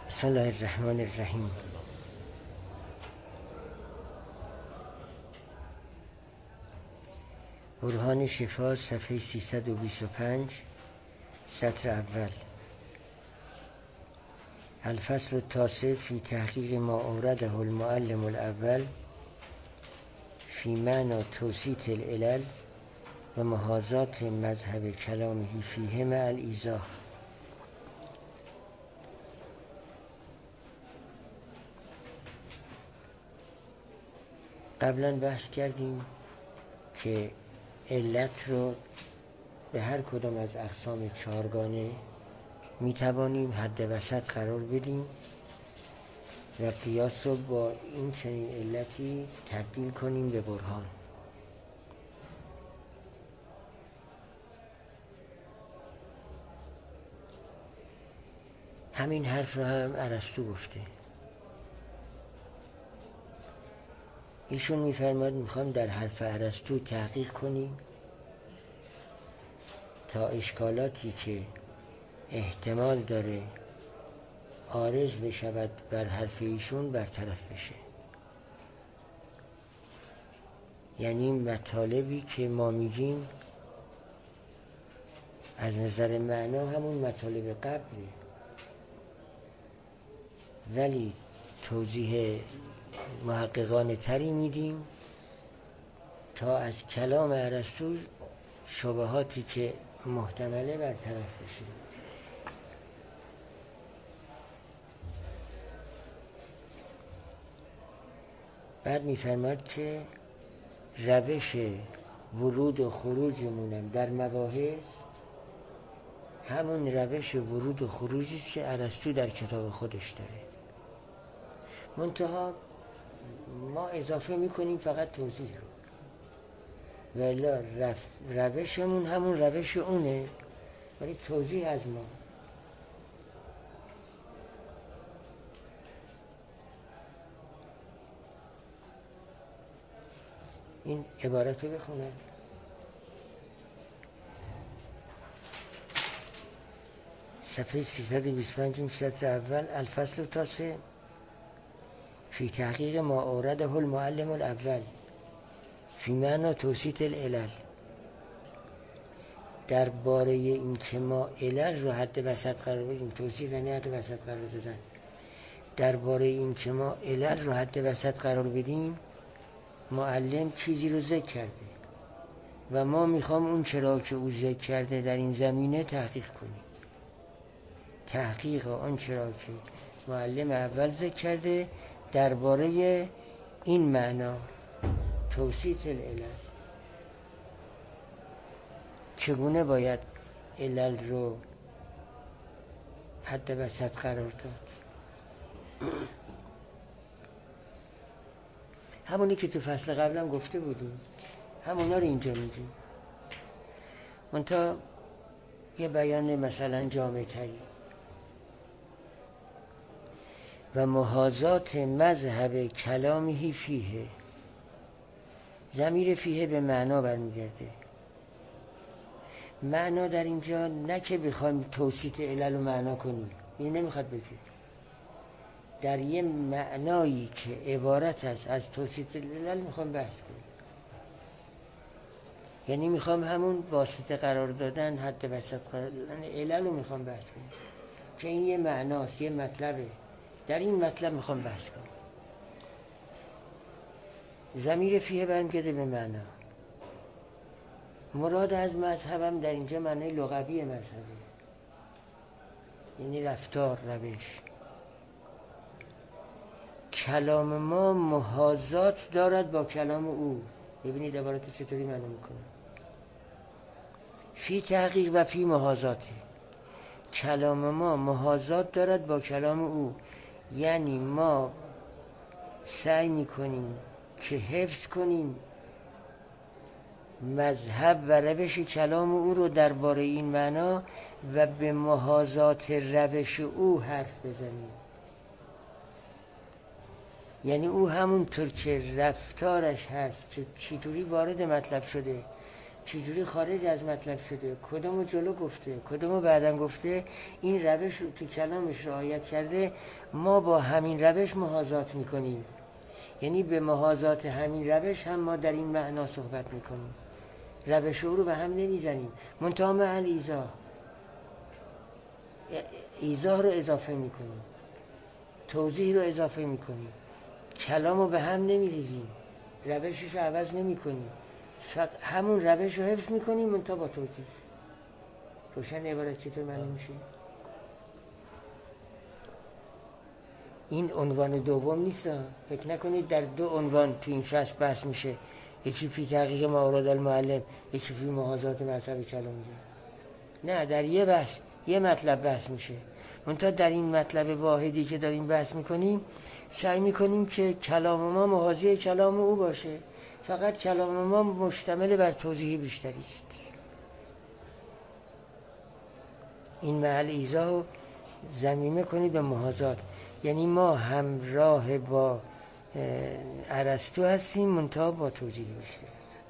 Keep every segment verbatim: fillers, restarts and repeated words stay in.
بسم الله الرحمن الرحیم. برهان شفا صفحه سیصد و بیست و پنج سطر اول. الفصل التاسع فی تحقیق ما اورده المعلم الاول فی معنی توسیط العلل و محاذات مذهب کلامه فیه مع الایضاح. قبلا بحث کردیم که علت رو به هر کدام از اقسام چهارگانه می توانیم حد وسط قرار بدیم و قیاس رو با این چنین علتی تبدیل کنیم به برهان. همین حرف رو هم ارسطو گفته. ایشون می‌فرماد میخوام در حرف ارسطو تحقیق کنیم تا اشکالاتی که احتمال داره عارض بشود بر حرف ایشون برطرف بشه. یعنی مطالبی که ما میگیم از نظر معنا همون مطالب قبله، ولی توضیح محققانه تری میدیم تا از کلام ارسطو شبهاتی که محتمله برطرف بشه. بعد میفرماد که روش ورود و خروجمونم در مباحث همون روش ورود و خروجی است که ارسطو در کتاب خودش داره، منتها ما اضافه میکنیم فقط توضیح رو، ولی روشمون همون روش اونه ولی توضیح از ما. این عبارت رو بخونم. صفحه سیصد و بیست و پنج سطر اول. الفصل التاسع فی تحقیق ما اورده المعلم الاول فی معنی توسیط العلل. در باره این که ما علل رو حد وسط قرار بدیم، توصیف یعنی حد وسط قرار دادن، در باره این که ما علل رو حد وسط قرار بدیم معلم چیزی رو ذکر کرده و ما میخوام اون چرا که او ذکر کرده در این زمینه تحقیق کنیم. تحقیق آن چرا که معلم اول ذکر کرده درباره این معنا توسیط العلل، چگونه باید علل رو حد وسط قرار داد. همونی که تو فصل قبلم گفته بودیم همونا رو اینجا میگیم، منتها یه بیان مثلا جامع تری. و محاذات مذهب کلامه فیه. ضمیر فیه به معنا برمیگرده. معنا در اینجا نه که بخوایم توسیط علل و معنا کنیم، این نمیخواد بگه. در یه معنایی که عبارت است از توسیط علل میخوام بحث کنیم، یعنی میخوام همون واسطه قرار دادن حد وسط قرار دادن علل رو میخوام بحث کنیم که این یه معناست، یه مطلبه. در این مطلب میخوام بحث کنم. ضمیر فیه برمیگرده به معنا. مراد از مذهبم در اینجا معنی لغوی مذهبه، یعنی رفتار، روش. کلام ما محاذات دارد با کلام او. ببینید عبارت چطوری معنی میکنه. فی تحقیق و فی محاذاته. کلام ما محاذات دارد با کلام او، یعنی ما سعی میکنیم که حفظ کنیم مذهب و روش کلام او رو درباره این معنا و به محاذات روش او حرف بزنیم. یعنی او همونطور که رفتارش هست که چطوری وارد مطلب شده چجوری خارج از مطلب شده، کدومو جلو گفته، کدومو بعدم گفته، این روش رو تو کلامش رعایت کرده. ما با همین روش محاذات میکنیم، یعنی به محاذات همین روش هم ما در این معنا صحبت میکنیم. روش او رو به هم نمیزنیم، منتها مع ایزا ایزا رو اضافه میکنیم، توضیح رو اضافه میکنیم، کلام رو به هم نمیریزیم، روشش رو عوض نمیکنیم، فقط همون روش رو حفظ میکنیم منتها با توضیح. روشن عبارت چطور معنی میشه؟ این عنوان دوم نیست، فکر نکنید در دو عنوان تو این فصل بحث میشه، یکی فی تحقیق ما اورد المعلم، یکی فی محاذات مذهب کلامی. نه، در یه بحث یه مطلب بحث میشه، منتها در این مطلب واحدی که داریم بحث میکنیم سعی میکنیم که کلام ما محاذی کلام او باشه، فقط کلام ما مشتمل بر توضیح بیشتری است. این محل ایزا ضمیمه کنید به محاذات، یعنی ما همراه با ارسطو هستیم منتها با توضیح بیشتر.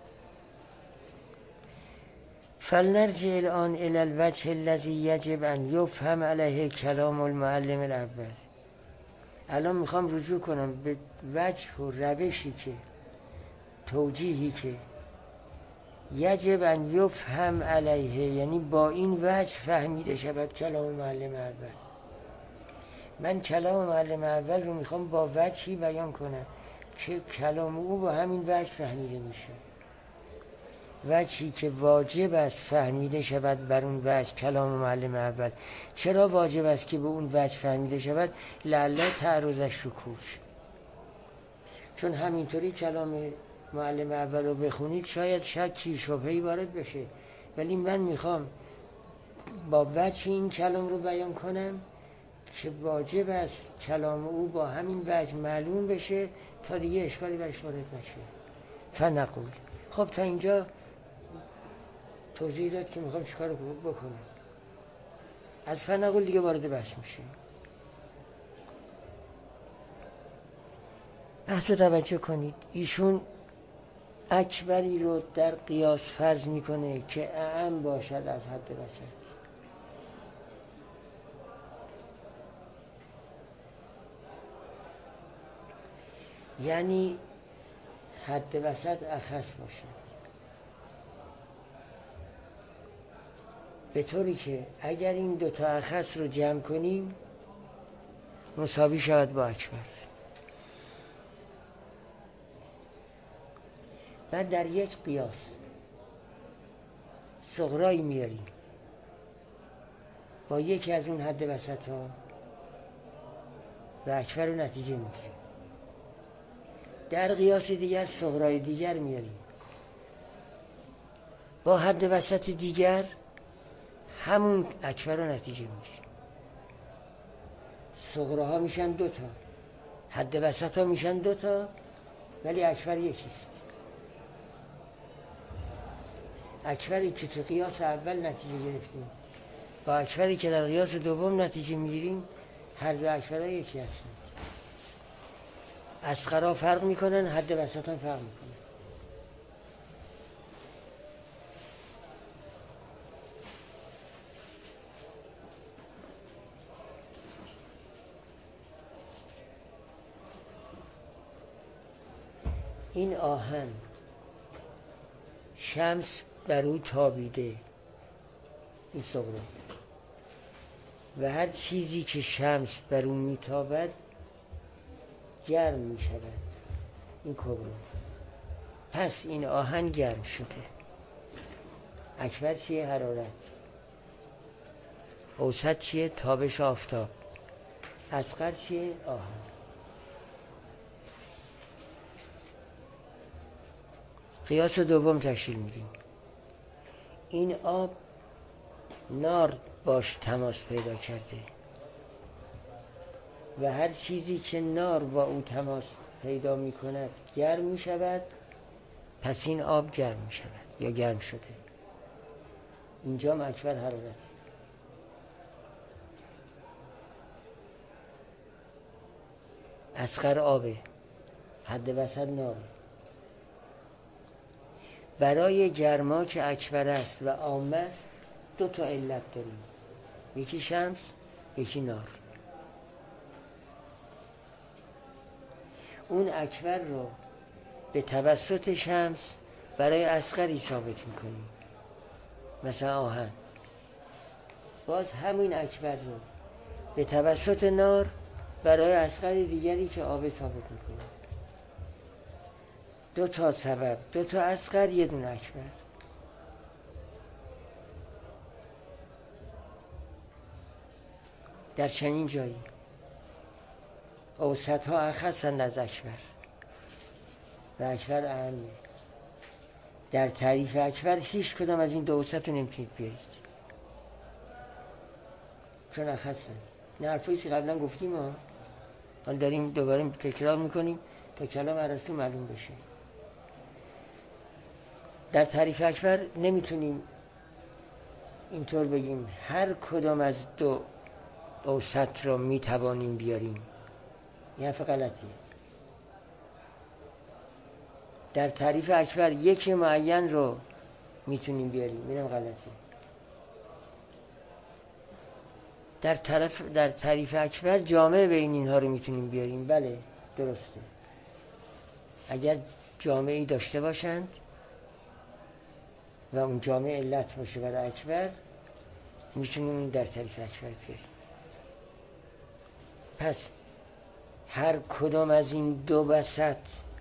فلنرجع الان الى الوجه الذي يجب ان يفهم عليه كلام المعلم الاول. الان میخوام رجوع کنم به وجه و روشی که توجیهی که یجب ان یفهم علیه، یعنی با این وجه فهمیده شود کلام معلم اول. من کلام معلم اول رو میخوام با وجهی بیان کنم که کلام او با همین وجه فهمیده میشه. وجهی که واجب است فهمیده شود بر اون وجه کلام معلم اول. چرا واجب است که به اون وجه فهمیده شود؟ لعله تعرض شکوک، چون همینطوری کلام معلم اول رو بخونید شاید شکی شبهه‌ای وارد بشه، ولی من میخوام با وجه این کلام رو بیان کنم که واجب است کلام او با همین وجه معلوم بشه تا دیگه اشکالی برش وارد نشه. فنقول. خب تا اینجا توضیح داد که میخوام چیکار بکنم. از فنقول دیگه وارد بحث میشه. بحث رو توجه کنید. ایشون اکبری رو در قیاس فرض میکنه که اعم باشد از حد وسط. یعنی حد وسط اخص باشد، به طوری که اگر این دوتا اخص رو جمع کنیم مساوی شود با اکبر. بعد در یک قیاس صغرایی میاریم با یکی از اون حد وسط ها و اکبر رو نتیجه میگیریم. در قیاس دیگر صغرای دیگر میاریم با حد وسط دیگر همون اکبر رو نتیجه میگیریم. صغراها میشن دوتا، حد وسط ها میشن دوتا، ولی اکبر یکیست. اکبری که تو قیاس اول نتیجه گرفتیم با اکبری که در قیاس دوم نتیجه میگیریم هر دو اکبرها یکی هستن. اصغرها فرق میکنن، حد وسط هم فرق میکنن. این آهن شمس بر او تابیده، این صغرا، و هر چیزی که شمس بر او میتابد گرم میشود، این کبرا. پس این آهن گرم شده. اکبر چیه؟ حرارت. اوسط چیه؟ تابش آفتاب. اصغر چیه؟ آهن. قیاس دوم تشکیل میدیم. این آب نار باش تماس پیدا کرده و هر چیزی که نار با او تماس پیدا میکند گرم میشود، پس این آب گرم میشود یا گرم شده. اینجا اکبر حرارت. اصغر آبه، حد وسط ناره. برای گرما که اکبر است و عامه است دو تا علت داریم، یکی شمس یکی نار. اون اکبر رو به توسط شمس برای اصغری ثابت میکنیم، مثلا آهن. باز همین اکبر رو به توسط نار برای اصغر دیگری که آب ثابت میکنیم. دو تا سبب، دو تا اصغر، یه دونه اکبر. در چنین جایی اوسط ها اخصند از اکبر و اکبر اهمه. در تعریف اکبر هیچ کدام از این دو اوسط رو نمیتونید بیارید چون اخصند. این حرفایی که قبلا گفتیم ها، حالا داریم دوباره تکرار میکنیم تا کلام ارسطو معلوم بشه. در تعریف اکبر نمیتونیم اینطور بگیم هر کدام از دو اوسط رو میتوانیم بیاریم، این حرف غلطیه. در تعریف اکبر یکی معین رو میتونیم بیاریم، اینم غلطیه. در طرف در تعریف اکبر جامع بین اینها رو میتونیم بیاریم، بله درسته. اگر جامعی داشته باشند و اون جامع علت باشه برای اکبر، میتونیم این در تعریف اکبر بیاریم. پس هر کدام از این دو وسط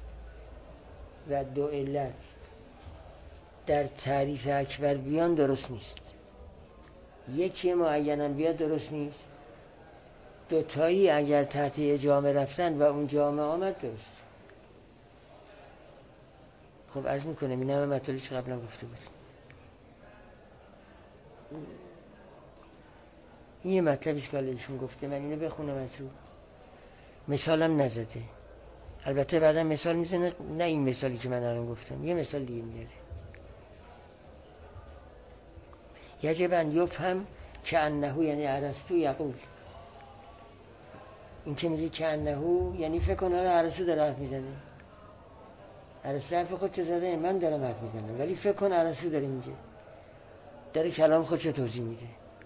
و دو علت در تعریف اکبر بیان درست نیست. یکی معینم بیاد درست نیست، دوتایی اگر تحت یه جامعه رفتن و اون جامعه آمد درست. خب عرض میکنم این همه مطالبی که قبلا گفته بود. این یه مطلبی که ایشون گفته، من اینو بخونم از رو. مثالم نزده، البته بعدا مثال میزنه، نه این مثالی که من الان گفتم، یه مثال دیگه میاره. یجب ان یفهم که انه، یعنی ارسطو یقول، این که میگه که انه یعنی فکر کنه ارسطو داره حرف میزنه. ارسطو حرف خودش زده، من دارم حرف میزنم، ولی فکر کن ارسطو داره میگه، داره کلام خودش رو توضیح میده.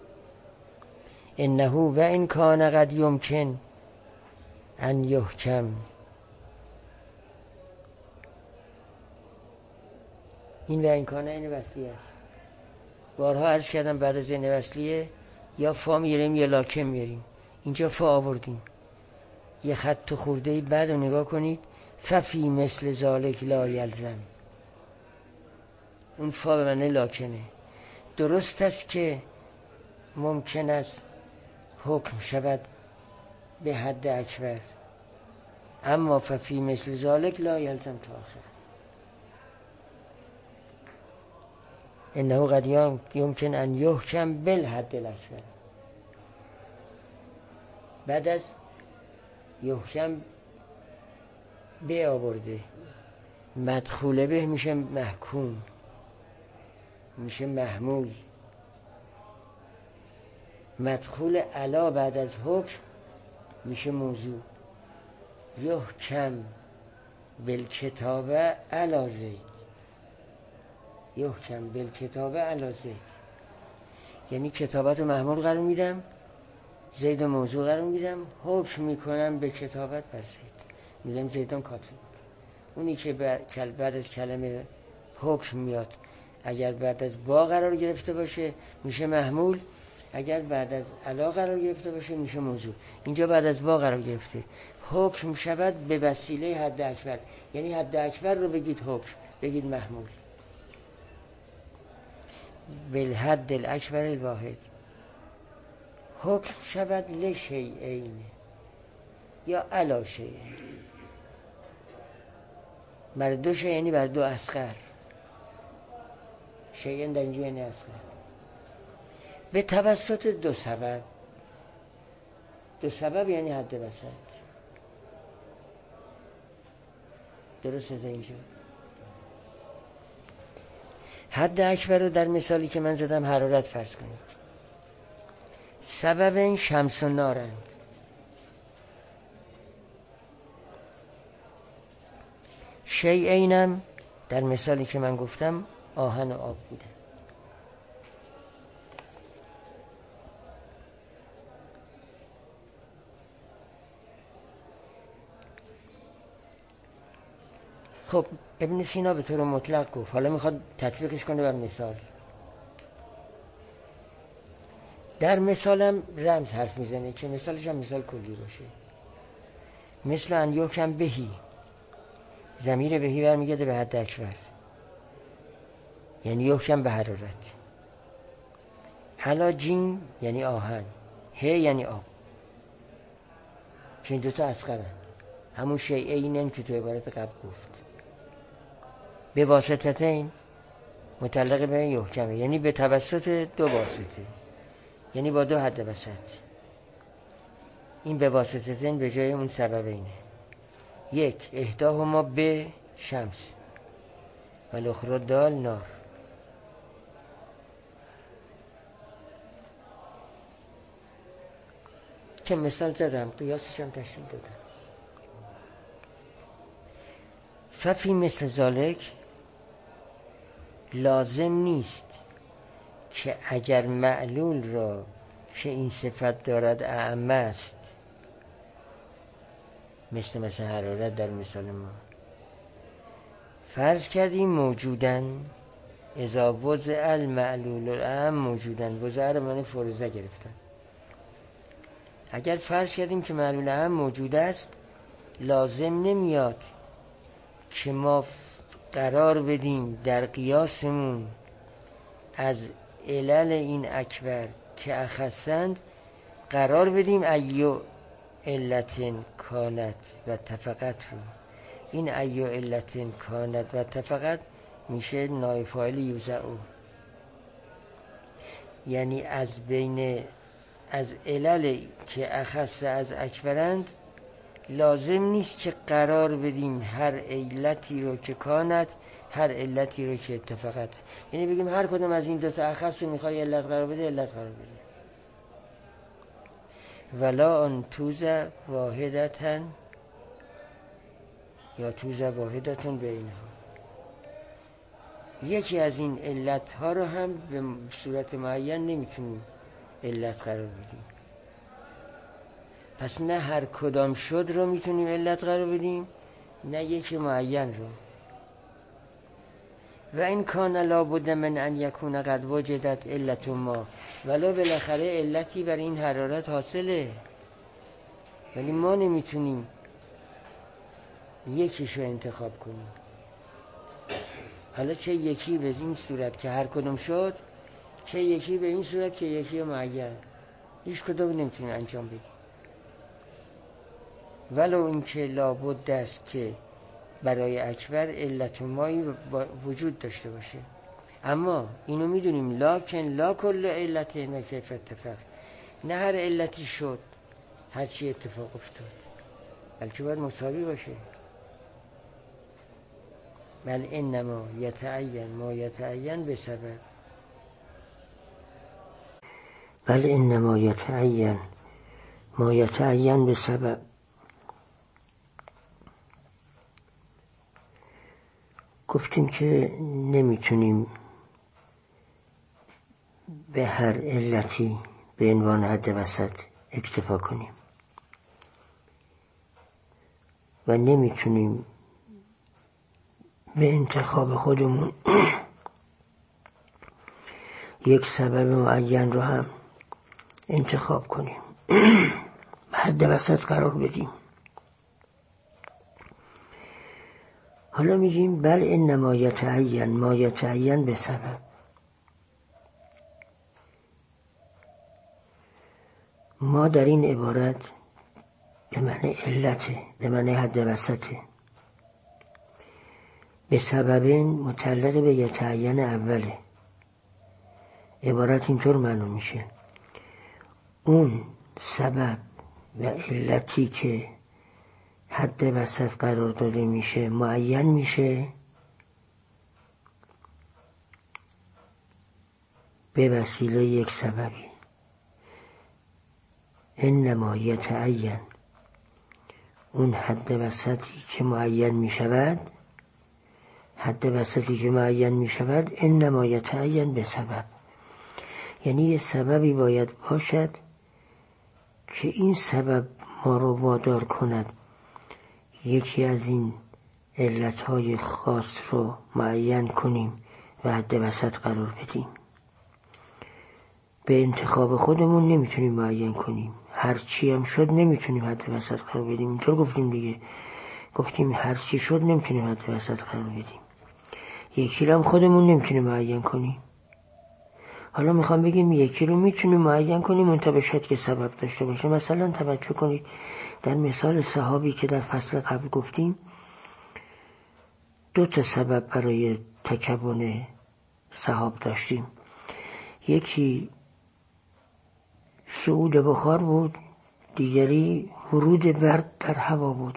انه و این کان قد یمکن ان یحکم، این و این کانه این وصلی است. بارها عرض کردم بعد از این وصلیه یا فا میاریم یا لاکم میاریم. اینجا فا آوردیم، یه خط خوردهی بعد رو نگاه کنید، ففی مثل ذالک لا یلزم، اون فا به معنی لاکنه. درست است که ممکن است حکم شود به حد اکبر، اما ففی مثل ذالک لا یلزم تا آخر. انه قد یمکن ان یحکم بالحد الاکبر. بعد از یحکم به آورده، مدخول به میشه محکوم، میشه محمول. مدخول علا بعد از حکم میشه موضوع. یحکم بالکتابه علی زید، یحکم بالکتابه علی زید یعنی کتابت رو محمول قرار میدم، زید و موضوع قرار میدم، حکم میکنم به کتابت بر زید، میگم زیدان کاتب. اونی که بعد از کلمه حکم میاد اگر بعد از با قرار گرفته باشه میشه محمول، اگر بعد از علا قرار گرفته باشه میشه موضوع. اینجا بعد از با قرار گرفته، حکم شود به وسیله حد اکبر، یعنی حد اکبر رو بگید حکم، بگید محمول. بالحد الاکبر الواحد حکم شود لشیئین یا علا شیئین، بر دو شیء یعنی بر دو اصغر. شیئین در اینجا یعنی اصغر، به توسط دو سبب. دو سبب یعنی حد وسط. درسته تا اینجا؟ حد اکبر رو در مثالی که من زدم حرارت فرض کنید. سبب شمس و نارند. شیئینم در مثالی که من گفتم آهن و آب بوده. خب ابن سینا به طور مطلق گفت، حالا میخواد تطبیقش کنه بر مثال. در مثالم رمز حرف میزنه که مثالش هم مثال کلی باشه. مثل ان یحکم بهی، ضمیر بهی برمیگرده به حد اکبر، یعنی یحکم به حرارت. علا جین یعنی آهن، ه یعنی آب، که این دوتا اصغرن، همون شیئینن که تو عبارت قبل گفت. به واسطتین متعلق به یحکمه، یعنی به توسط دو واسطه، یعنی با دو حد وسط. این به واسطتین به جای اون سبب اینه. یک، احداهما به شمس و الاخری دال نار. که مثال زدم، قیاسش هم تشریح دادم. ففی مثل ذالک، لازم نیست که اگر معلول را که این صفت دارد اعم است، مثل مثل حرارت در مثال ما فرض کردیم موجودن، اذا وضع المعلول الاعم موجودن، وضع رو من فرضه گرفتن. اگر فرض کردیم که معلول اعم موجود است، لازم نمیاد که ما قرار بدیم در قیاسمون از علل این اکبر که اخصند قرار بدیم ایو علتن کانت و تفقط رو. این ایو علتن کانت و تفقط میشه نائب فاعل یوزعو، یعنی از بین از علل که اخص از اکبرند لازم نیست که قرار بدیم هر علتی رو که کانت، هر علتی رو که اتفاقت، یعنی بگیم هر کدوم از این دوتا اخص میخوای علت قرار بده علت قرار بده. ولا ان توزع واحدتن یا توزع واحدتن بینها، یکی از این علت ها رو هم به صورت معین نمیتونیم علت قرار بدیم. پس نه هر کدام شد رو میتونیم علت قرار بدیم، نه یکی معین رو. و این کان لابد من ان یکون قد وجدت علت ما، ولو بالاخره علتی بر این حرارت حاصله، ولی ما نمیتونیم یکیشو انتخاب کنیم. حالا چه یکی به این صورت که هر کدوم شد، چه یکی به این صورت که یکی معین، هیچ کدوم نمیتونیم انجام بدیم. ولو اینکه لابد است که برای اکبر علت مایی وجود داشته باشه، اما اینو میدونیم لاکن لا کل علت و کیف اتفاق، نه هر علتی شد هر چی اتفاق افتاد، بلکه باید مساوی باشه. بل انما یتعین ما یتعین به سبب، بل انما یتعین ما یتعین به سبب. گفتیم که نمیتونیم به هر علتی به عنوان حد وسط اکتفا کنیم و نمیتونیم به انتخاب خودمون یک سبب معین رو هم انتخاب کنیم و حد وسط قرار بدیم. حالا میگیم بل انما یتعین ما یتعین به سبب. ما در این عبارت به معنی علته، به معنی حد وسطه. به سبب متعلق به یتعین اوله. عبارت اینطور معلوم میشه اون سبب و علتی که حد وسط قرار داده میشه معین میشه به وسیله یک سببی. انما یتعین، اون حد وسطی که معین میشود حد وسطی که معین می شود انما یتعین به سبب، یعنی یه سببی باید باشد که این سبب ما رو وادار کند یکی از این علتهای خاص رو معین کنیم و حد وسط قرار بدیم. به انتخاب خودمون نمیتونیم معین کنیم، هر چی هم شد نمیتونیم حد وسط قرار بدیم. اینطور گفتیم دیگه، گفتیم هر چی شد نمیتونیم حد وسط قرار بدیم. یکی رو هم خودمون نمیتونیم معین کنیم. حالا میخوام بگیم یکی رو میتونیم معین کنیم منتها شاید که سبب داشته باشه. مثلا توجه کنید در مثال صحابی که در فصل قبل گفتیم، دو تا سبب برای تکون سحاب داشتیم. یکی صعود بخار بود، دیگری ورود برد در هوا بود.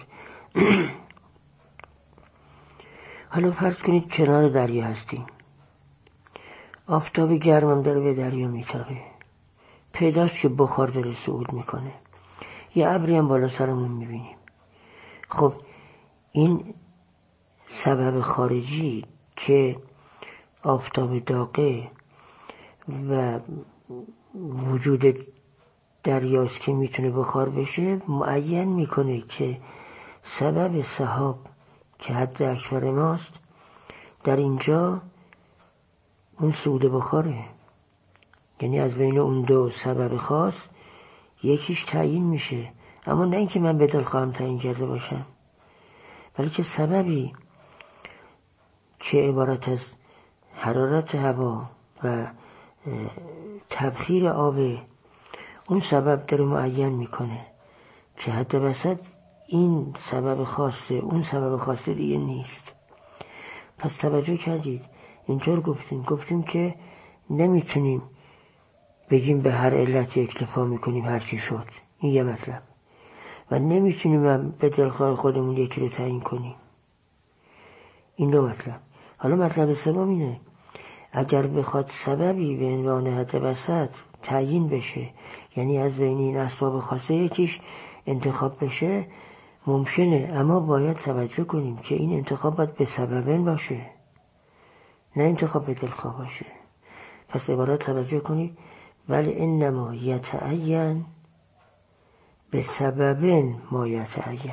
حالا فرض کنید کنار دریا هستیم، آفتاب گرمم داره به دریا میتابه، پیداست که بخار داره صعود میکنه، یه ابری هم بالا سرمون میبینیم. خب این سبب خارجی که آفتاب داغه و وجود دریاست که میتونه بخار بشه معین میکنه که سبب سحاب که حد اکبر ماست در اینجا اون صعود بخاره. یعنی از بین اون دو سبب خاص یکیش تعیین میشه، اما نه اینکه من بدل خواهم تعیین کرده باشم، بلکه سببی که عبارت از حرارت هوا و تبخیر آب، اون سبب داره معین میکنه که حد وسط این سبب خاصه، اون سبب خاصه دیگه نیست. پس توجه کردید اینطور گفتیم گفتیم که نمیتونیم بگیم به هر علتی اکتفا میکنیم هر چی شد، این یه مطلب، و نمیتونیم هم به دلخواه خودمون یکی رو تعیین کنیم، این دو مطلب. حالا مطلب سوم اینه، اگر بخواد سببی به عنوان حد وسط تعیین بشه، یعنی از بین این اسباب خاصه یکیش انتخاب بشه، ممکنه، اما باید توجه کنیم که این انتخاب باید به سببن باشه، نه انتخاب به دلخواه باشه. پس عبارت توجه کنید، ولی انما یتعین به سببن ما یتعین،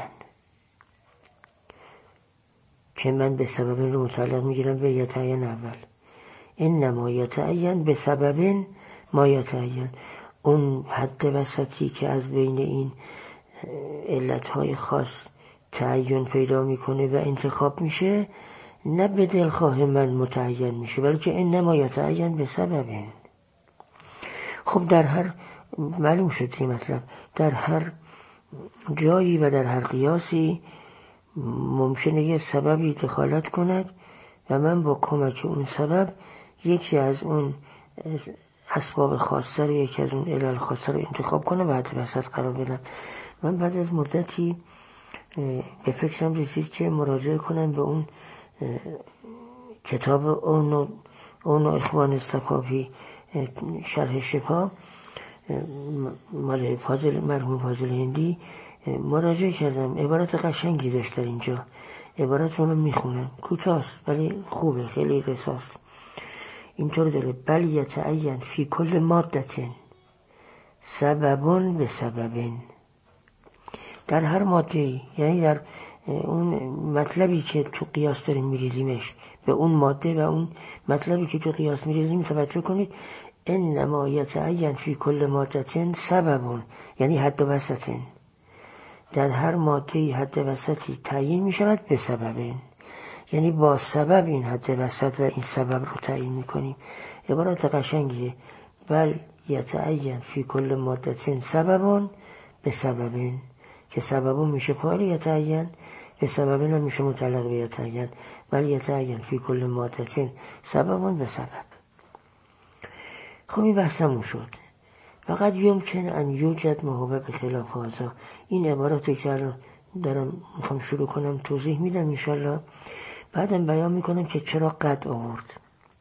که من به سببن رو متعلق میگیرم به یتعین اول. انما یتعین به سببن ما یتعین، اون حد وسطی که از بین این علتهای خاص تعین پیدا میکنه و انتخاب میشه، نه به دلخواه من متعین میشه، بلکه انما یتعین به سببن. خب در هر، معلوم شد این مطلب، در هر جایی و در هر قیاسی ممکنه یه سببی دخالت کند و من با کمک اون سبب یکی از اون اسباب خاصه رو، یکی از اون علل خاصه رو انتخاب کنم و حد وسط قرار بدم. من بعد از مدتی به فکرم رسید که مراجعه کنم به اون کتاب اون اون اخوان صفاوی شرح شفا مال فاضل مرحوم فاضل هندی، مراجعه کردم. عبارت قشنگی داشت در اینجا، عبارت رو من میخونم، کوتاست ولی خوبه، خیلی رساست. اینطور داره: بل یتعین فی کل مادتن سببون به سببن، در هر ماده، یعنی در اون مطلبی که تو قیاس داریم میریزیمش به اون ماده و اون مطلبی که تو قیاس میریزیم، توجه کنید انما یتعین فی کل مادتن سببون، یعنی حد وسطن، در هر ماده حد وسطی تعیین میشود به سببن، یعنی با سبب این حد وسط و این سبب رو تعیین میکنیم. عبارت قشنگیه، بل یتعین فی کل مادتن سببون به سببن، که سببون میشه فاعل یتعین، به سببن هم میشه متعلق به یتعین، بل یتعین فی کل مادتن سببون به سبب. خب این بحثمون شد. فقط یمکن ان یوجد محابه به خلاف هذا، این عبارتی که الان دارم میخوام شروع کنم توضیح میدم انشالله، بعدم بیان میکنم که چرا قد آورد.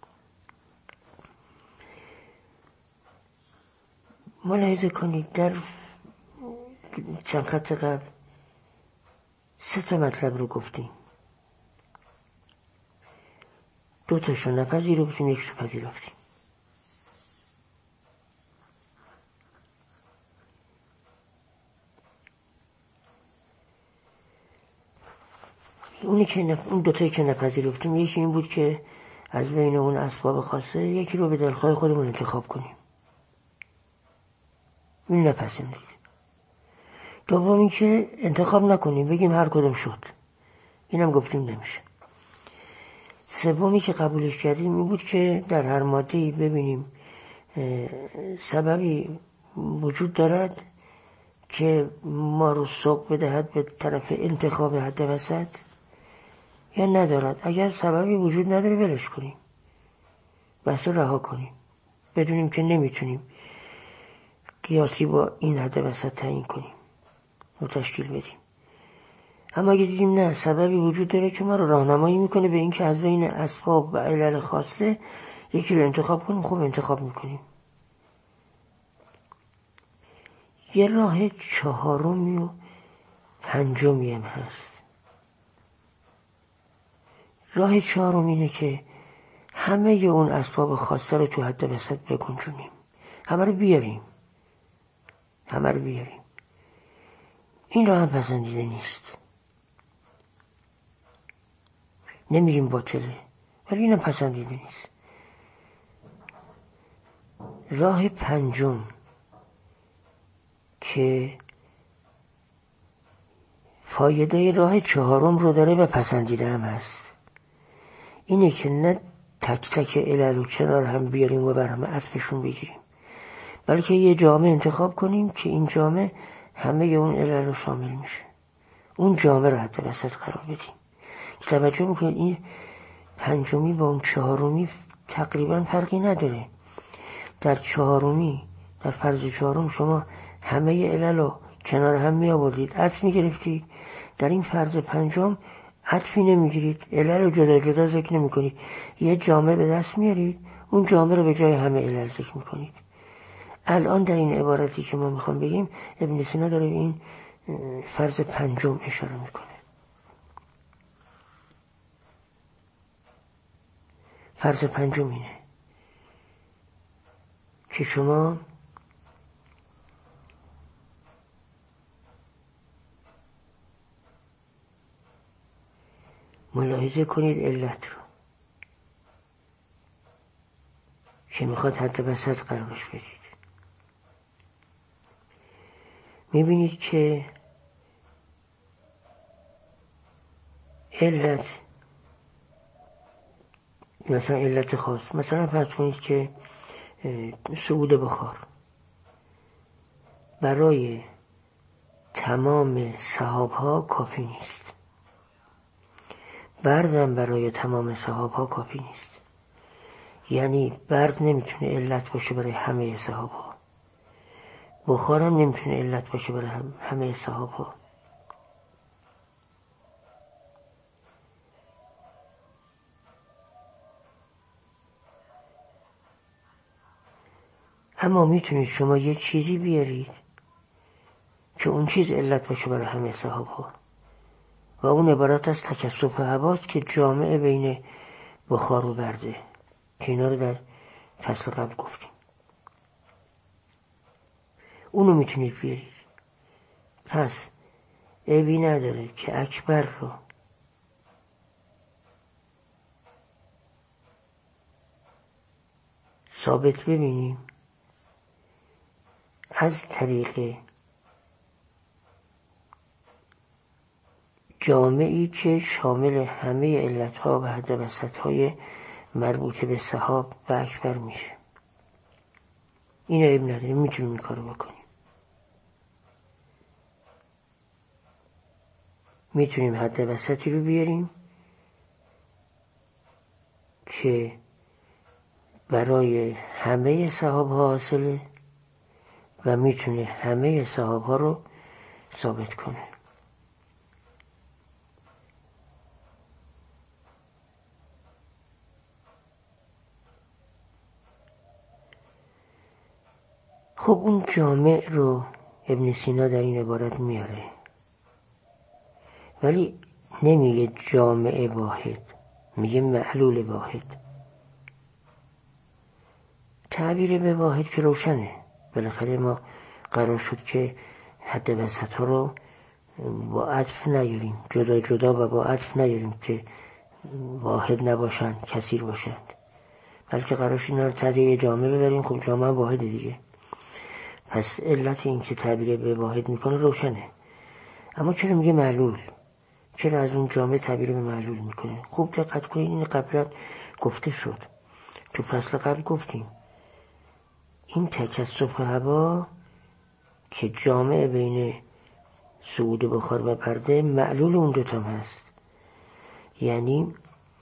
ملاحظه کنید در چند خط قبل سه تا مطلب رو گفتیم. دو تاشو نپذیرفتیم، یک رو پذیرفتیم. اونی که نف... اون دوتایی که نپذیرفتیم، یکی این بود که از بین اون اسباب خاصه یکی رو به دلخواه خودمون انتخاب کنیم. این نپسندید. دومی که انتخاب نکنیم، بگیم هر کدوم شد. اینم گفتیم نمیشه. سومی که قبولش کردیم این بود که در هر ماده‌ای ببینیم سببی وجود دارد که ما رو سوق بدهد به طرف انتخاب حد وسط یا ندارد. اگر سببی وجود نداره ولش کنیم، بحث رها کنیم، بدونیم که نمیتونیم قیاسی با این حد وسط تعیین کنیم و تشکیل بدیم. اما اگه دیدیم نه، سببی وجود داره که ما رو راهنمایی میکنه به این که از بین اسباب و علل خاصه یکی رو انتخاب کنیم، خوب انتخاب میکنیم. یه راه چهارمی و پنجمی هم هست. راه چهارم اینه که همه اون اسباب خاصه رو تو حد وسط بگنجونیم، همه رو بیاریم همه رو بیاریم این راه هم پسندیده نیست. نمیگیم باطله، ولی اینم پسندیده نیست. راه پنجم که فایده راه چهارم رو داره و پسندیده هم هست، اینه که نه تک تک علل و کنار هم بیاریم و بر هم عطفشون بگیریم، بلکه یه جامعه انتخاب کنیم که این جامعه همه اون علل رو شامل میشه. اون جامعه رو حتی وسط قرار بدیم. توجه میکنید این پنجمی با اون چهارمی تقریبا فرقی نداره. در چهارمی، در فرض چهارم شما همه علل رو کنار هم می آوردید، عطف می گرفتید. در این فرض پنجم عطفی نمی گیرید، علل رو جدا جدا ذکر نمی کنید، یه جامعه به دست میارید، اون جامعه رو به جای همه علل ذکر می کنید. الان در این عبارتی که ما میخوام بگیم ابن سینا داره به این فرض پنجم اشاره میکنه. فرض پنجم اینه که شما ملاحظه کنید علت رو که میخواد حد وسط قرارش بدید. میبینید که علت، مثلا علت خاص، مثلا فرض کنید که صعود بخار برای تمام سحاب ها کافی نیست، بردم برای تمام سحاب ها کافی نیست. یعنی برد نمیتونه علت باشه برای همه سحاب ها، بخار هم نمیتونه علت باشه برای همه سحاب ها. اما میتونید شما یه چیزی بیارید که اون چیز علت باشه برای همه سحاب ها و اون عبارت از تکثف هواست که جامعه بین بخار و برده، که اینا رو در فصل قبل گفتیم. اونو میتونید بیارید. پس عیبی نداره که اکبر رو ثابت ببینیم از طریق جامعی که شامل همه علتها و حد وسطهای مربوط به سحاب و اکبر میشه. این عیب نداره، میتونیم این کارو بکنیم. میتونیم حد وسطی رو بیاریم که برای همه سحاب ها حاصله و میتونه همه سحاب ها رو ثابت کنه. خب اون جامع رو ابن سینا در این عبارت میاره، ولی نمیگه جامع واحد، میگه معلول واحد. تعبیر به واحد که روشنه، بالاخره ما قرار شد که حد وسط ها رو با عطف نیاریم، جدا جدا و با عطف نیاریم که واحد نباشند، کثیر باشند، بلکه قرار شد اینا رو تحت یه جامعه ببریم. خب جامعه واحد دیگه، پس علت این که تعبیر به واحد میکنه روشنه. اما چرا میگه معلول؟ چرا از اون جامعه تعبیر به معلول میکنه؟ خوب دقت کنید، این قبلا گفته شد، تو فصل قبل گفتیم این تکثف هوا که جامعه بین صعود بخار و پرده معلول اون دوتا هست. یعنی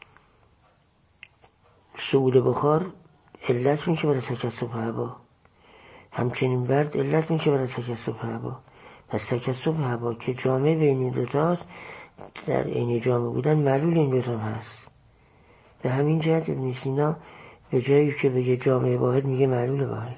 صعود بخار علت میشه برای تکثف هوا، همچنین برد علت میشه برای تکثف هوا. پس تکثف هوا که جامعه بین این دوتاست، در این جامعه بودن معلول این دوتا هست. به همین جهت ابن سینا به جایی که بگه جامعه واحد میگه معلول واحد.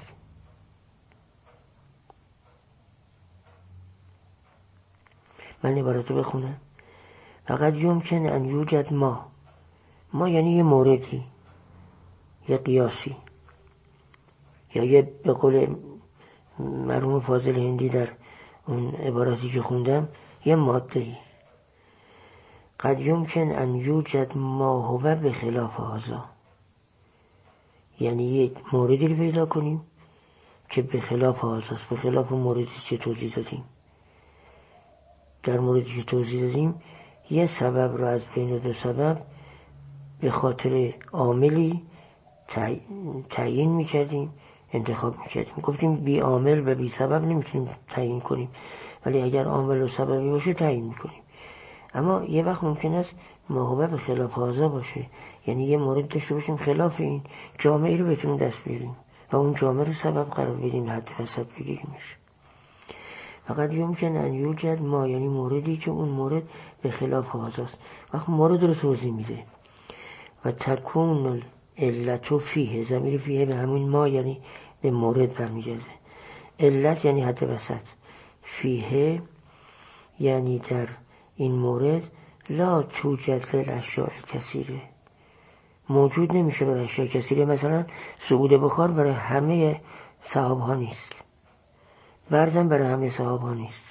من عبارتو بخونم. فقط یمکن ان یوجد ما، ما یعنی یه موردی، یه قیاسی، یا یه به قول مرحوم فاضل هندی در اون عبارتی که خوندم، یه ماده‌ای. قد یمکن ان یوجد ما هو به خلاف هذا، یعنی یک موردی رو پیدا کنیم که به خلاف هذاست، به خلاف موردی که توضیح دادیم. در موردی که توضیح دادیم یه سبب رو از بین دو سبب به خاطر عاملی تعیین میکردیم، انتخاب میکردیم. گفتیم بی عامل و بی سبب نمیتونیم تعیین کنیم، ولی اگر عامل و سببی باشه تعیین میکنیم. اما یه وقت ممکن است ماهوبه به خلاف هذا باشه، یعنی یه مورد داشته باشیم خلاف این جامعه رو بتونیم دست بیاریم و اون جامعه رو سبب قرار بدیم، حد وسط بگیریمش. فقط یمکن ان یوجد ما، یعنی موردی که اون مورد به خلاف هذاست. وقت مورد رو توضیح میده. و تکون علت فیه، ضمیر فیه به همون ما یعنی به مورد برمیگرده. علت یعنی حد وسط، فیه یعنی در این مورد لا توجد للاشیاء کثیره، موجود نمیشه برای اشیاء کثیره. مثلا صعود بخار برای همه صحاب ها نیست، بردم برای همه صحاب ها نیست.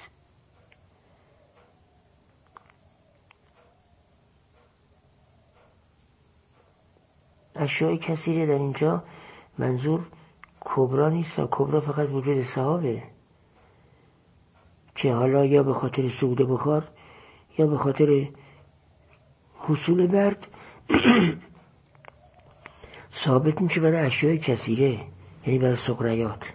اشیاء کثیره در اینجا منظور کبرا نیست، کبرا فقط وجود صحابه که حالا یا به خاطر صعود بخار یا به خاطر حصول برد ثابت میشه برای اشیاء کثیره، یعنی برای سغریات.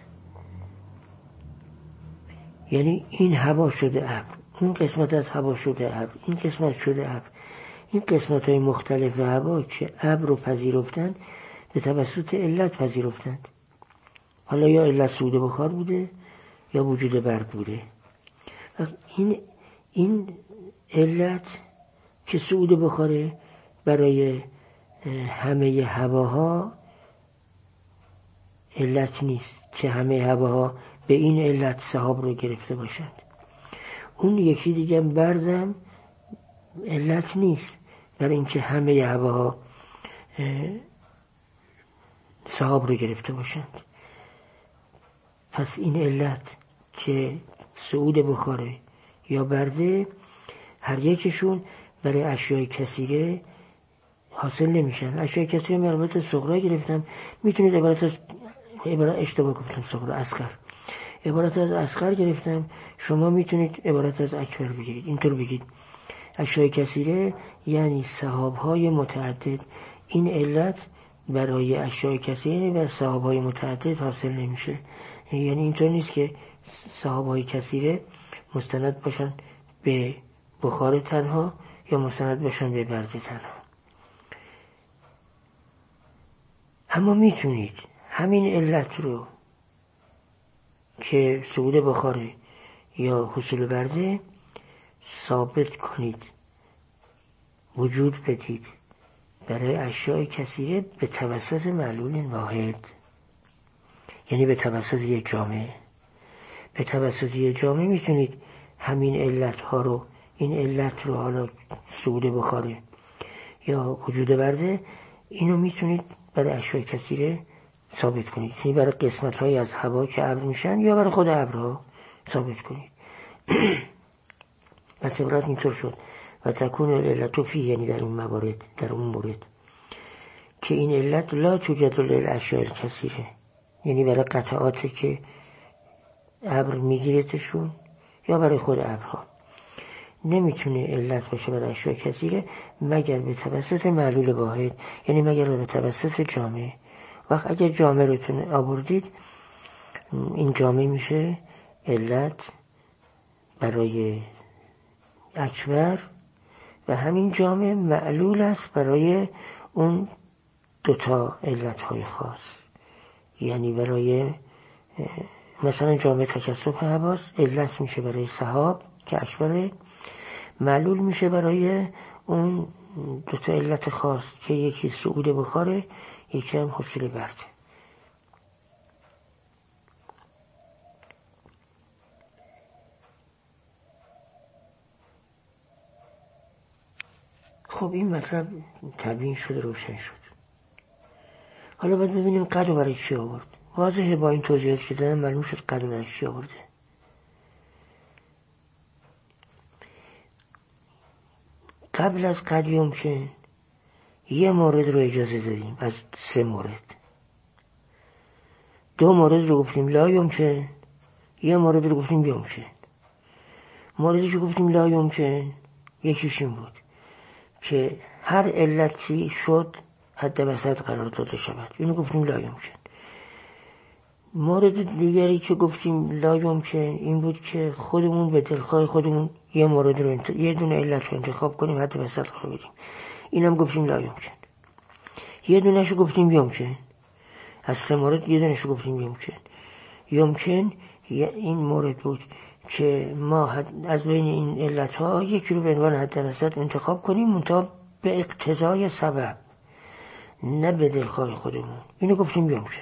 یعنی این هوا شده ابر، اون قسمت از هوا شده ابر، این قسمت شده ابر. این قسمت های مختلف هوا که ابر رو پذیرفتن به توسط علت پذیرفتند. حالا یا علت صعود بخار بوده یا وجود برد بوده. این این علت که صعود بخاره برای همه هواها علت نیست که همه هواها به این علت سحاب رو گرفته باشند. اون یکی دیگه بردم علت نیست برای اینکه همه هواها سحاب رو گرفته باشند. پس این علت که صعود بخاره یا برده، هر یکشون برای اشیاء کثیره حاصل نمیشن. اشیاء کثیره من عبارت از صغرا گرفتم، میتونید عبارت از عبارت اشتباه گفتم صغرا اصغر، عبارت از اصغر گرفتم، شما میتونید عبارت از اکبر بگیرید. اینطور بگید اشیاء کثیره یعنی سحاب‌های متعدد. این علت برای اشیاء کثیره بر سحاب‌های متعدد حاصل نمیشه. یعنی اینطور نیست که سحاب‌های کثیره مستند باشن به بخار تنها یا مستند باشن به برد تنها. اما میتونید همین علت رو که صعود بخاره یا حصول برده ثابت کنید، وجود بدید برای اشیاء کثیره به توسط معلول واحد، یعنی به توسط یک جامعه. به توسط یک جامعه میتونید همین علت ها رو، این علت رو، حالا صعود بخاره یا وجود برده، اینو میتونید برای اشیاء کثیره ثابت کنید، یعنی برای قسمت های از هوا که ابر میشن یا برای خود ابرها ثابت کنید. پس عبارت اینطور شد و تکون العلت فی، یعنی در اون موارد، در اون مورد که این علت لا توجد للاشیاء الکثیره، یعنی برای قطعاتی که ابر میگیرتشون یا برای خود ابرها نمیتونه علت باشه برای اشیاء کثیره مگر به توسط معلول واحد، یعنی مگر به توسط جامعه. وقت اگر جامعه رو تونه آوردید، این جامعه میشه علت برای اکبر و همین جامعه معلول است برای اون دوتا علتهای خاص. یعنی برای مثلا جامعه تکثف حواس علت میشه برای سحاب که اکبره، معلول میشه برای اون دوتا علت خاص که یکی صعود بخاره، یکی هم حصول برده. خب این مطلب تبیین شد، روشن شد. حالا باید ببینیم قدر برای چی آورد. واضحه با این توضیحات که دادم معلوم شد قدر برای چی آورده. قبل از قد یمکن یه مورد رو اجازه دادیم از سه مورد. دو مورد رو گفتیم لا یمکن، یه مورد رو گفتیم یمکن. موردی که گفتیم لا یمکن یکیش این بود که هر علتی شد حد وسط قرار داده شود، اینو گفتیم لا یمکن. مورد دیگری که گفتیم لا یمکن این بود که خودمون به دلخواه خودمون یه مورد رو انت... یه دونه علت رو انتخاب کنیم حد وسط قرار بدیم، اینم گفتیم لا یمکن. یه دونه‌شو گفتیم یمکن، از سه مورد یه دونه‌شو گفتیم یمکن. یمکن این مورد بود که ما از بین این علتها یکی رو به عنوان حد وسط انتخاب کنیم منتها به اقتضای سبب، نه به دلخواه خودمون، اینو گفتیم یمکن.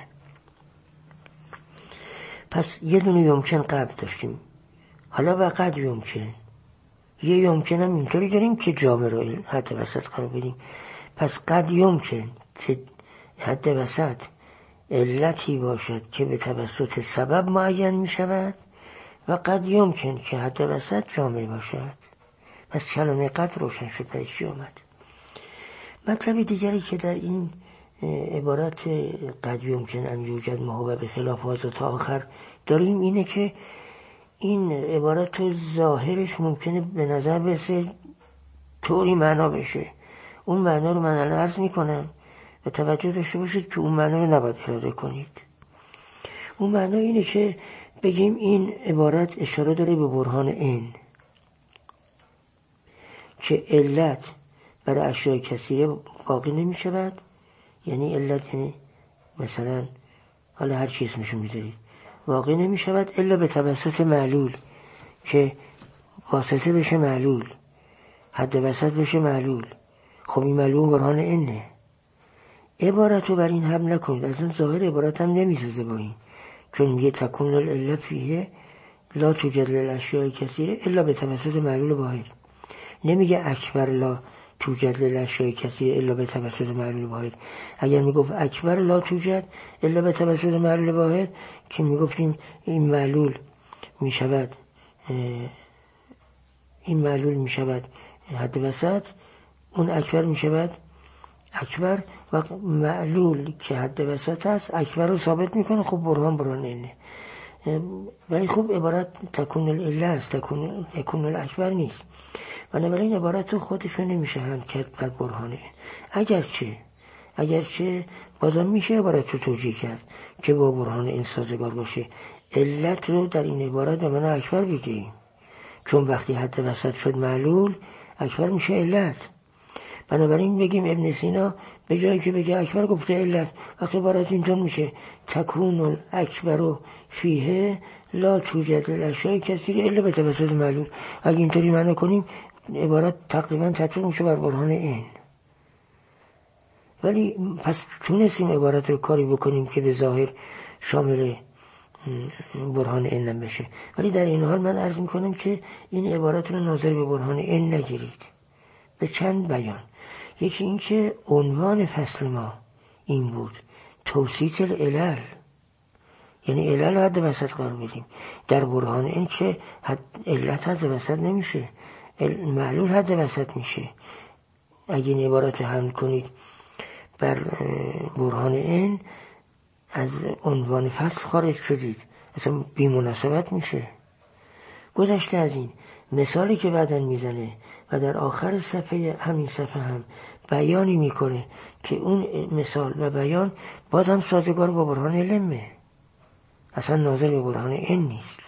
پس یه دونه یمکن قبل داشتیم، حالا و قد یمکن یه یمکن هم اینطوری داریم که جامعه رو حد وسط قرار بدیم. پس قد یمکن که حد وسط علتی باشد که به توسط سبب معین می شود و قد یمکن که حد وسط جامعه باشد. پس کلمه قد روشن شد برای چی آمد. مطلب دیگری که در این عبارت قد یمکن ان یوجد ما هو به خلاف هذا تا آخر داریم اینه که این عبارت ظاهرش ممکنه به نظر برسه طوری معنا بشه. اون معنا رو من الان عرض میکنم و توجه داشته باشید که اون معنا رو نباید اراده کنید. اون معنا اینه که بگیم این عبارت اشاره داره به برهان این که علت برای اشیاء کثیره باقی نمی شود. یعنی علت یعنی مثلا حالا هر چی اسمشو میذارید واقعی نمی شود الا به توسط معلول که واسطه بشه معلول، حد وسط بشه معلول. خب این معلول برهان اینه. عبارت رو بر این حمل نکنید، از اون ظاهر عبارت هم نمیسازه با این، چون میگه تکون العلت فیه لا توجد للاشیاء کثیره الا به توسط معلول واحد. نمیگه اکبر لا توجد للاشیاء کثیره الا به توسط معلول واحد. اگر میگفت اکبر لا توجد الا به توسط معلول واحد که میگفتیم این معلول میشود این معلول میشود حد وسط، اون اکبر میشود اکبر و معلول که حد وسط است اکبر رو ثابت میکنه. خب برهان برهان اینه. ولی خب عبارت تکون العله است، تکون یکون الاکبر نیست. بنابراین عبارت رو خودشو نمیشه هم کرد بر برهانه. اگرچه اگرچه بازم میشه عبارت رو توجیه کرد که با برهان این سازگار باشه. علت رو در این عبارت به معنی اکبر بگیم، چون وقتی حد وسط شد معلول اکبر میشه علت. بنابراین بگیم ابن سینا به جایی که بگه اکبر گفته علت، وقتی عبارت اینطور میشه تکون الاکبر فیه لا توجد الاشیاء کثیره الا به توسط معلول. اگه اینطوری معنی کنیم عبارت تقریبا تطبیق میشه بر برهان این. ولی پس تونستیم عبارت رو کاری بکنیم که به ظاهر شامل برهان این بشه. ولی در این حال من عرض میکنم که این عبارت رو ناظر به برهان این نگیرید به چند بیان. یکی این که عنوان فصل ما این بود توسیط العلل، یعنی علل حد وسط قرار بدیم. در برهان این که علت حد وسط نمیشه، معلول حد وسط میشه. اگه این عبارت حمل کنید بر برهان این، از عنوان فصل خارج شدید، اصلا بی مناسبت میشه. گذشته از این مثالی که بعداً میزنه و در آخر صفحه همین صفحه هم بیانی میکنه که اون مثال و بیان باز هم سازگار با برهان علمه، اصلا ناظر به برهان این نیست.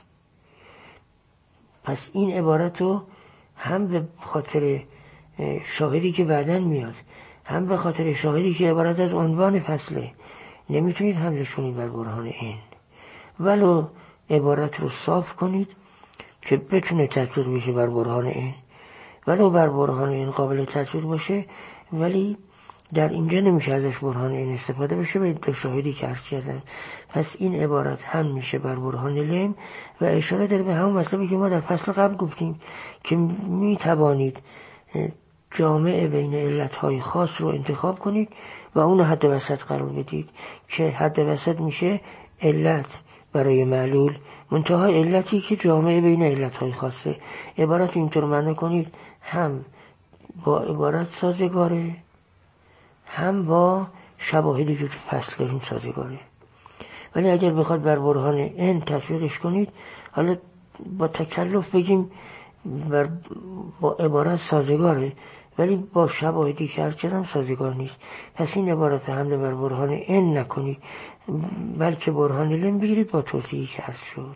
پس این عبارت رو هم به خاطر شاهدی که بعداً میاد، هم به خاطر شاهدی که عبارت از عنوان فصله، نمیتونید حملش کنید بر برهان این، ولو عبارت رو صاف کنید که بتونه تطبیق بشه بر برهان این، ولو بر برهان این قابل تطبیق باشه، ولی در اینجا نمیشه ازش برهان این استفاده بشه به دو شاهدی که عرض کردم. پس این عبارت هم میشه بر برهان لم و اشاره داره به همون مطلبی که ما در فصل قبل گفتیم که میتوانید جامعه بین علتهای خاص رو انتخاب کنید و اون حد وسط قرار بدید که حد وسط میشه علت برای معلول منتها علتی که جامعه بین علتهای خاصه. عبارت اینطور معنی کنید هم با عبارت سازگاره، هم با شواهدی که تو فصل داریم سازگاره. ولی اگر بخواد بر برهان این تطبیقش کنید، حالا با تکلف بگیم بر با عبارت سازگاره ولی با شواهدی که هرچند هم سازگار نیست. پس این عبارت حمله بر برهان این نکنید، بلکه برهان لم بگیرید با توضیحی که عرض شد.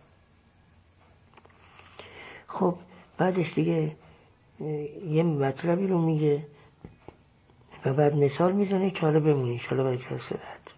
خب بعدش دیگه یه مطلبی رو میگه و بعد مثال میزنه که حالا بمونه انشاءالله برای جلسه بعد.